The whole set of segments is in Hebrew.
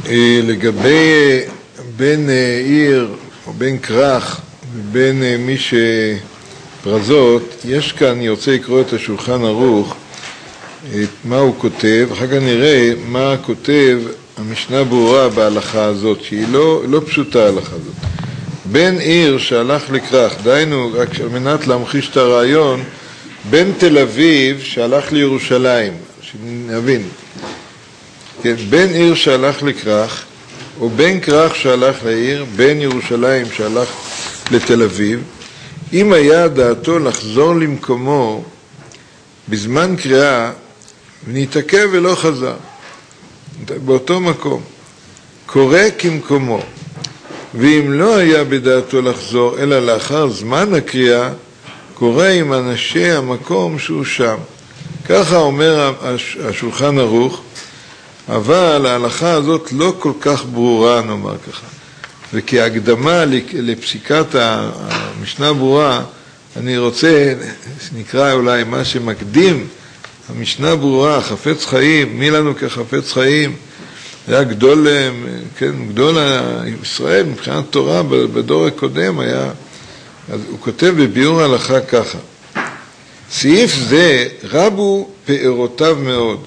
לגבי בין עיר או בין כרך ובין מי שפרזות, יש כאן, אני רוצה לקרוא את השולחן ערוך, את מה הוא כותב, אחר כך נראה מה כותב המשנה ברורה בהלכה הזאת, שהיא לא פשוטה ההלכה הזאת. בין עיר שהלך לכרך, דיינו, רק על מנת להמחיש את הרעיון, בין תל אביב שהלך לירושלים, שנבין, כן, בין עיר שהלך לכרך, או בין כרך שהלך לעיר, בין ירושלים שהלך לתל אביב, אם היה דעתו לחזור למקומו בזמן קריאה, ונתעכב ולא חזר, באותו מקום, קורא כמקומו, ואם לא היה בדעתו לחזור, אלא לאחר זמן הקריאה, קורא עם אנשי המקום שהוא שם. ככה אומר השולחן ערוך, אבל ההלכה הזאת לא כל כך ברורה, נאמר ככה. וכהקדמה לפסיקת המשנה ברורה, אני רוצה, נקרא אולי מה שמקדים, המשנה ברורה, חפץ חיים, מי לנו כחפץ חיים? היה גדול, כן, גדול ישראל מבחינת תורה בדור הקודם היה, אז הוא כותב בביאור ההלכה ככה, סעיף זה רבו פארותיו מאוד,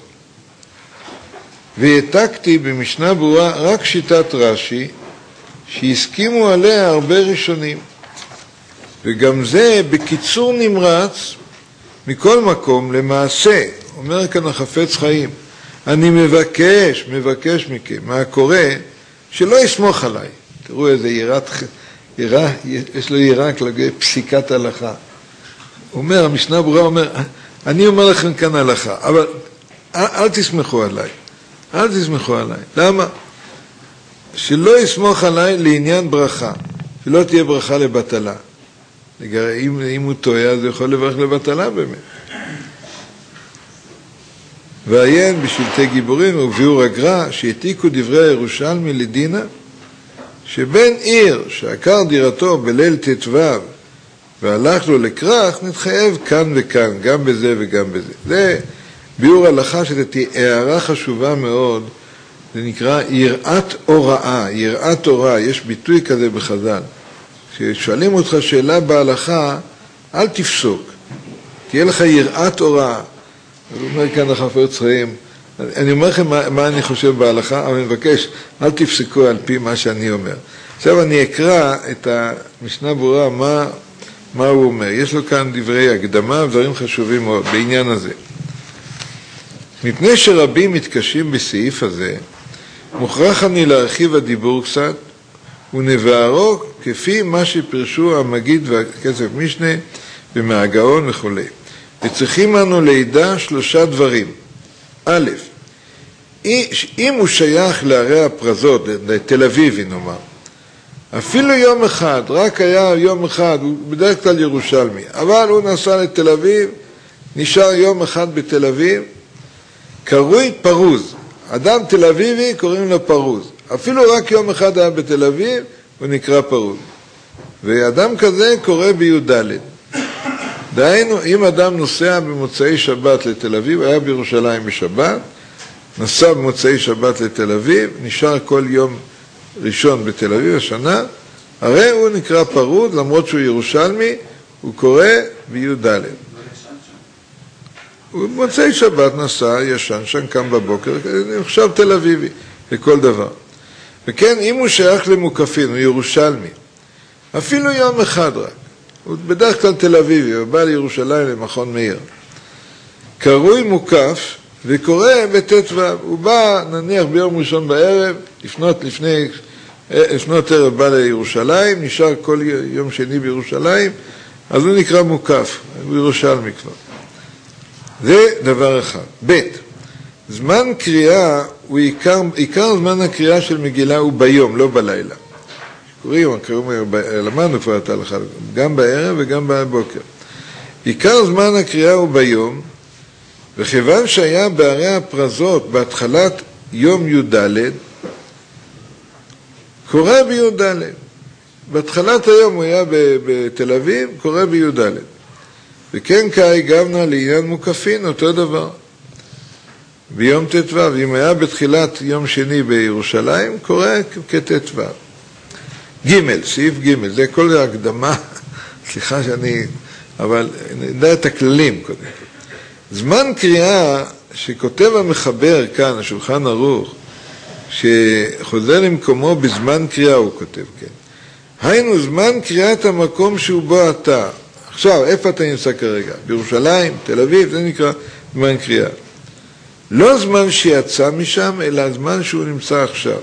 והעתקתי במשנה ברורה רק שיטת רש"י, שהסכימו עליה הרבה ראשונים, וגם זה בקיצור נמרץ, מכל מקום למעשה, אומר כאן החפץ חיים, אני מבקש מכם, מהקורא, שלא יסמוך עליי. תראו איזה יראה, יש לו יראה כלגבי פסיקת הלכה. הוא אומר, המשנה ברורה אומר, אני אומר לכם כאן הלכה, אבל אל תסמכו עליי. אל תסמכו עליי. למה? שלא יסמוך עליי לעניין ברכה, שלא תהיה ברכה לבטלה. אם הוא טועה, אז הוא יכול לברך לבטלה באמת. ועיין בשלטי גיבורים וביאור הגר"א שהעתיקו דברי הירושלמי לדינה, שבין עיר שעקר דירתו בליל ט"ו והלך לו לכרך, נתחייב כאן וכאן, גם בזה וגם בזה. זה ביאור הלכה שזאת הערה חשובה מאוד, זה נקרא יראת הוראה, יראת הוראה, יש ביטוי כזה בחז"ל. כששואלים אותך שאלה בהלכה, אל תפסוק, תהיה לך יראת הוראה. הוא אומר כאן החפץ חיים, אני אומר לכם מה אני חושב בהלכה, אבל אני מבקש, אל תפסקו על פי מה שאני אומר. עכשיו אני אקרא את המשנה ברורה, מה הוא אומר. יש לו כאן דברי הקדמה ודברים חשובים מאוד בעניין הזה. מפני שרבים מתקשים בסעיף הזה, מוכרח אני להרחיב הדיבור קצת, ונבארו כפי מה שפרשו המגיד והכסף משנה ומהגאון וכו'. וצריכים לנו לידע 3 דברים. א', אם הוא שייך לערי הפרזות, לתל אביבי נאמר, אפילו יום אחד, רק היה יום אחד, הוא בדרך כלל ירושלמי, אבל הוא נסע לתל אביב, נשאר יום אחד בתל אביב, קרוי פרוז. אדם תל אביבי קוראים לו פרוז. אפילו רק יום אחד היה בתל אביב, הוא נקרא פרוז. ואדם כזה קורא בי"ד. דהיינו, אם אדם נוסע במוצאי שבת לתל אביב, היה בירושלים בשבת, נסע במוצאי שבת לתל אביב, נשאר כל יום ראשון בתל אביב השנה, הרי הוא נקרא פרוד, למרות שהוא ירושלמי, הוא קורא בי"ד. הוא במוצאי שבת נסע, ישן שם, קם בבוקר, עכשיו תל אביבי, לכל דבר. וכן, אם הוא שייך למוקפין, הוא ירושלמי, אפילו יום אחד רק, הוא בדרך כלל תל אביבי, הוא בא לירושלים למכון מאיר. קרוי מוקף וקורא בט"ו. הוא בא נניח ביום ראשון בערב, לפנות ערב בא לירושלים, נשאר כל יום שני בירושלים, אז הוא נקרא מוקף, הוא ירושלמי כבר. זה דבר אחד. ב', זמן קריאה, עיקר זמן הקריאה של מגילה הוא ביום, לא בלילה. למדנו כבר את ההלכה, גם בערב וגם בבוקר. עיקר זמן הקריאה הוא ביום, וכיוון שהיה בערי הפרזות בהתחלת יום י"ד, קורא בי"ד. בהתחלת היום הוא היה בתל אביב, קורא בי"ד. וכן כאי גבנה לעניין מוקפין, אותו דבר. ביום ט"ו. אם היה בתחילת יום שני בירושלים, קורא כט"ו. ג', סעיף ג', זה כל ההקדמה, סליחה שאני, אבל נדע את הכללים קודם. זמן קריאה שכותב המחבר כאן, השולחן ערוך, שחוזר למקומו בזמן קריאה, הוא כותב, כן. היינו זמן קריאת המקום שהוא בו אתה. עכשיו, איפה אתה נמצא כרגע? בירושלים, תל אביב, זה נקרא זמן קריאה. לא זמן שיצא משם, אלא זמן שהוא נמצא עכשיו.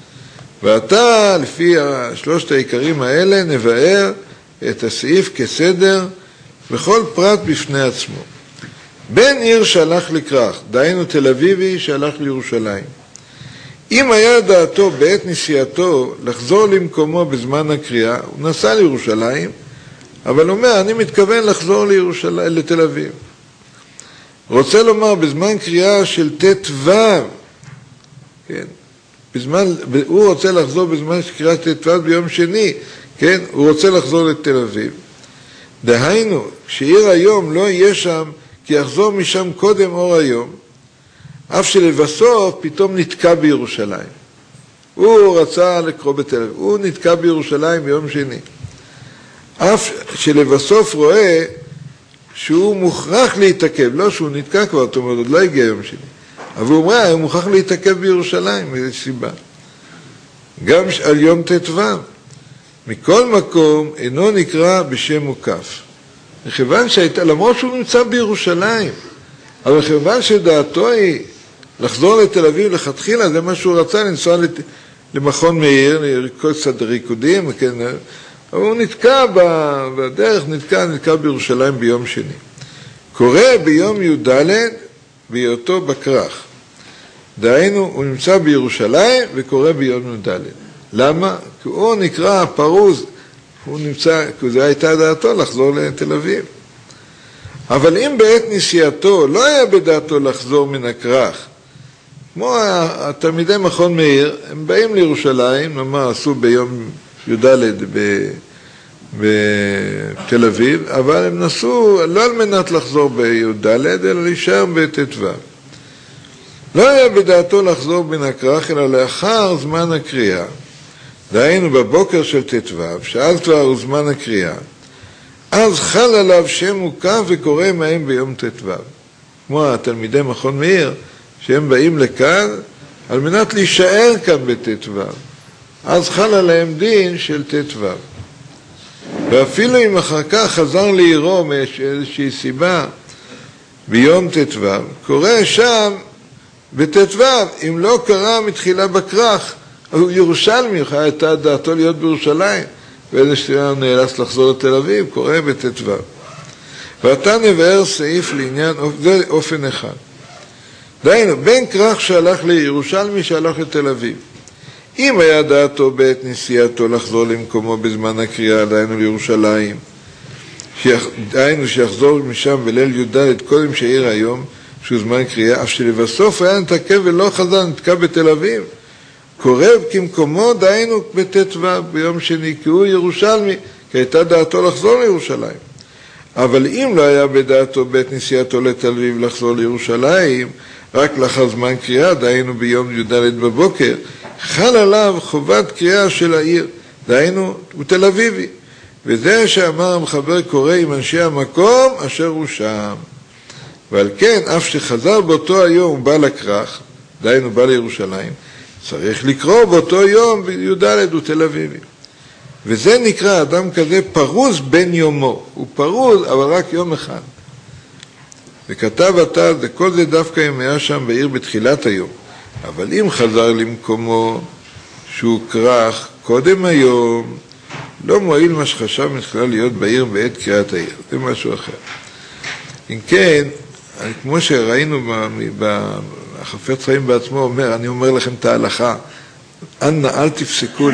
ואתה, לפי שלושת העיקרים האלה, נבאר את הסעיף כסדר, בכל פרט בפני עצמו. בן עיר שהלך לכרך, דהיינו תל אביבי שהלך לירושלים. אם היה דעתו בעת נסיעתו לחזור למקומו בזמן הקריאה, הוא נסע לירושלים, אבל הוא אומר, אני מתכוון לחזור לתל אביב. רוצה לומר, בזמן קריאה של ט"ו, כן, הוא רוצה לחזור בזמן קריאה ט"ו ביום שני, כן, הוא רוצה לחזור לתל אביב. דהיינו, שעיר היום לא יהיה שם, כי יחזור משם קודם אור היום, אף שלבסוף פתאום נתקע בירושלים. הוא רצה לקרוא בתל אביב, הוא נתקע בירושלים ביום שני. אף שלבסוף רואה שהוא מוכרח להתעכב, לא שהוא נתקע כבר, זאת אומרת, עוד לא הגיע יום שני. אבל הוא אומר, הוא מוכרח להתעכב בירושלים, מאיזו סיבה. גם על יום ט"ו. מכל מקום אינו נקרא בשם מוקף. מכיוון למרות שהוא נמצא בירושלים, אבל מכיוון שדעתו היא לחזור לתל אביב לכתחילה, זה מה שהוא רצה, לנסוע למכון מאיר, לרקוד קצת ריקודים, כן, אבל הוא נתקע בדרך, נתקע בירושלים ביום שני. קורא ביום י"ד בהיותו בכרך. דהיינו, הוא נמצא בירושלים וקורא ביום י"ד. למה? כי הוא נקרא פרוז, הוא נמצא, כי זו הייתה דעתו לחזור לתל אביב. אבל אם בעת נסיעתו לא היה בדעתו לחזור מן הכרך, כמו התלמידי מכון מאיר, הם באים לירושלים, נאמר עשו ביום י"ד בתל אביב, אבל הם נסעו לא על מנת לחזור בי"ד, אלא להישאר בט"ו. לא היה בדעתו לחזור מן הכרך, אלא לאחר זמן הקריאה, דהיינו בבוקר של ט"ו, שאז כבר הוא זמן הקריאה, אז חל עליו שם מוקף וקורא מהם ביום ט"ו. כמו התלמידי מכון מאיר, שהם באים לכאן על מנת להישאר כאן בט"ו. אז חל עליהם דין של ט"ו. ואפילו אם אחר כך חזר לעירו מאיזושהי סיבה ביום ט"ו, קורא שם בט"ו, אם לא קרא מתחילה בכרך, הוא ירושלמי, הייתה דעתו להיות בירושלים, ואיזה שנייה נאלץ לחזור לתל אביב, קורא בט"ו. ואתה נבהר סעיף לעניין, זה אופן אחד. דהיינו, בן כרך שהלך לירושלמי שהלך לתל אביב. אם היה דעתו בעת נסיעתו לחזור למקומו בזמן הקריאה, דהיינו לירושלים, דהיינו שיחזור משם בליל י"ד קודם שהעיר היום, שהוא זמן קריאה, אף שלבסוף היה נתעכב ולא חזר, נתקע בתל אביב. קורב כמקומו, דהיינו בט"ו ביום שני, כי הוא ירושלמי, כי הייתה דעתו לחזור לירושלים. אבל אם לא היה בדעתו בעת נסיעתו לתל אביב לחזור לירושלים, רק לאחר זמן קריאה, דהיינו ביום י"ד בבוקר, חל עליו חובת קריאה של העיר, דהיינו הוא תל אביבי. וזה שאמר המחבר קורא עם אנשי המקום אשר הוא שם. ועל כן, אף שחזר באותו היום הוא בא לכרך, דהיינו בא לירושלים, צריך לקרוא באותו יום בי"ד הוא תל אביבי. וזה נקרא אדם כזה פרוז בין יומו. הוא פרוז, אבל רק יום אחד. וכתב אתה, כל זה דווקא אם היה שם בעיר בתחילת היום. אבל אם חזר למקומו שהוא כרך קודם היום, לא מועיל מה שחשב מתחילה להיות בעיר בעת קריאת העיר. זה משהו אחר. אם כן, כמו שראינו החפץ חיים בעצמו אומר, אני אומר לכם את ההלכה, אל תפסקו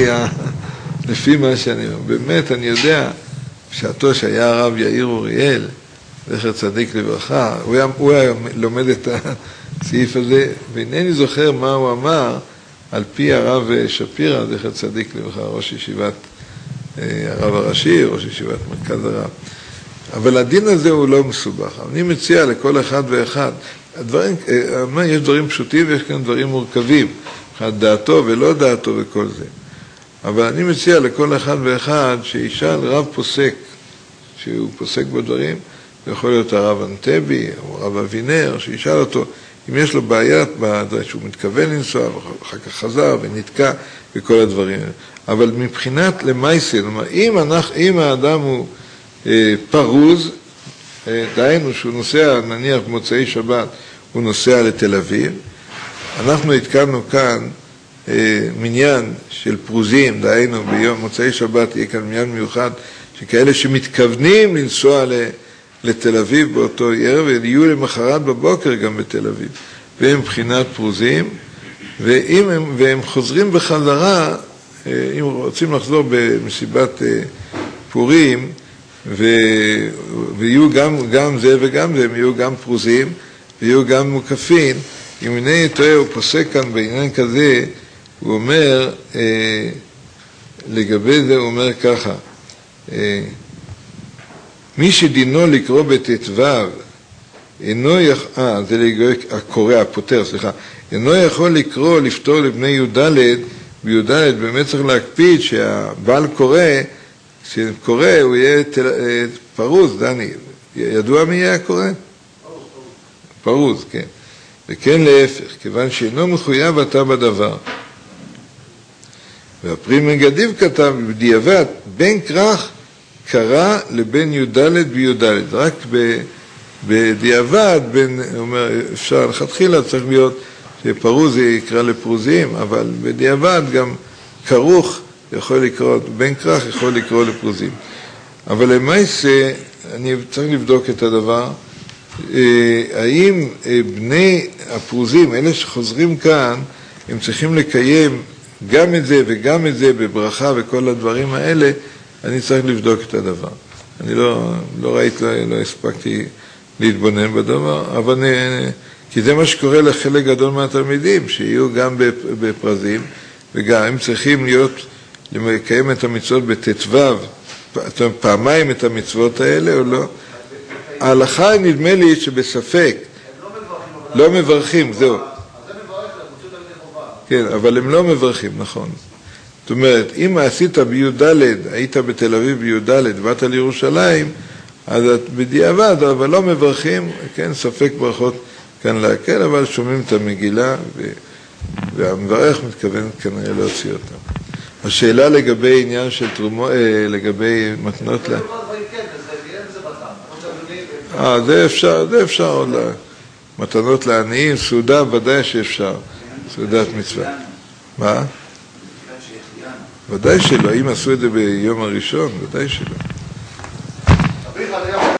לפי מה שאני אומר. באמת, אני יודע, בשעתו שהיה הרב יאיר אוריאל, זכר צדיק לברכה, הוא היה לומד את הסעיף הזה, ואינני זוכר מה הוא אמר, על פי הרב שפירא, זכר צדיק לברכה, ראש ישיבת הרב הראשי, ראש ישיבת מרכז הרב. אבל הדין הזה הוא לא מסובך. אני מציע לכל אחד ואחד הדברים, יש דברים פשוטים ויש כאן דברים מורכבים, דעתו ולא דעתו וכל זה. אבל אני מציע לכל אחד ואחד שישאל רב פוסק, שהוא פוסק בדברים, זה יכול להיות הרב אנטבי או הרב אבינר, שישאל אותו אם יש לו בעיית, שהוא מתכוון לנסוע ואחר כך חזר ונתקע וכל הדברים. אבל מבחינת למעשה, אם האדם הוא פרוז, דהיינו שהוא נוסע, נניח במוצאי שבת, הוא נוסע לתל אביב, אנחנו התקנו כאן מניין של פרוזים, דהיינו ביום מוצאי שבת יהיה כאן מניין מיוחד, שכאלה שמתכוונים לנסוע לתל אביב באותו ערב, ויהיו למחרת בבוקר גם בתל אביב, והם מבחינת פרוזים, והם חוזרים בחזרה, אם רוצים לחזור במסיבת פורים, ויהיו גם זה וגם זה, הם יהיו גם פרוזים, ויהיו גם מוקפים. אם הנה טועה, הוא פוסק כאן בעניין כזה, הוא אומר, לגבי זה הוא אומר ככה, מי שדינו לקרוא בט"ו, זה לגבי הקורא, הפותר, סליחה, אינו יכול לקרוא, לפתור לבני י"ד, בי"ד באמת צריך להקפיד שהבעל קורא, כשקורא הוא יהיה פרוז, דני, ידוע מי יהיה הקורא? פרוז, כן. וכן להפך, כיוון שאינו מחויב אתה בדבר. והפרי מגדיב כתב, בדיעבד, בין כרך קרא לבין י"ד בי"ד. רק בדיעבד, אומר, אפשר לכתחילה, צריך להיות שפרוז יקרא לפרוזים, אבל בדיעבד גם כרוך יכול לקרוא, בין כרך יכול לקרוא לפרוזים. אבל למעשה, אני צריך לבדוק את הדבר, האם בני הפרוזים, אלה שחוזרים כאן, הם צריכים לקיים גם את זה וגם את זה בברכה וכל הדברים האלה, אני צריך לבדוק את הדבר. אני לא ראיתי, לא הספקתי להתבונן בדבר, אבל כי זה מה שקורה לחלק גדול מהתלמידים, שיהיו גם בפרזים, וגם הם צריכים לקיים את המצוות בט"ו, פעמיים את המצוות האלה או לא? ההלכה נדמה לי שבספק, לא מברכים, זהו. כן, אבל הם לא מברכים, נכון. זאת אומרת, אם עשית בי"ד, היית בתל אביב בי"ד, באת לירושלים, אז את בדיעבד, אבל לא מברכים, כן, ספק ברכות כאן להקל, אבל שומעים את המגילה, והמברך מתכוון כנראה להוציא אותם. השאלה לגבי עניין של תרומות, לגבי מתנות לה... זה אפשר עוד מתנות לעניים, סעודה ודאי שאפשר, סעודת מצווה. מה? ודאי שלא, אם עשו את זה ביום הראשון, ודאי שלא.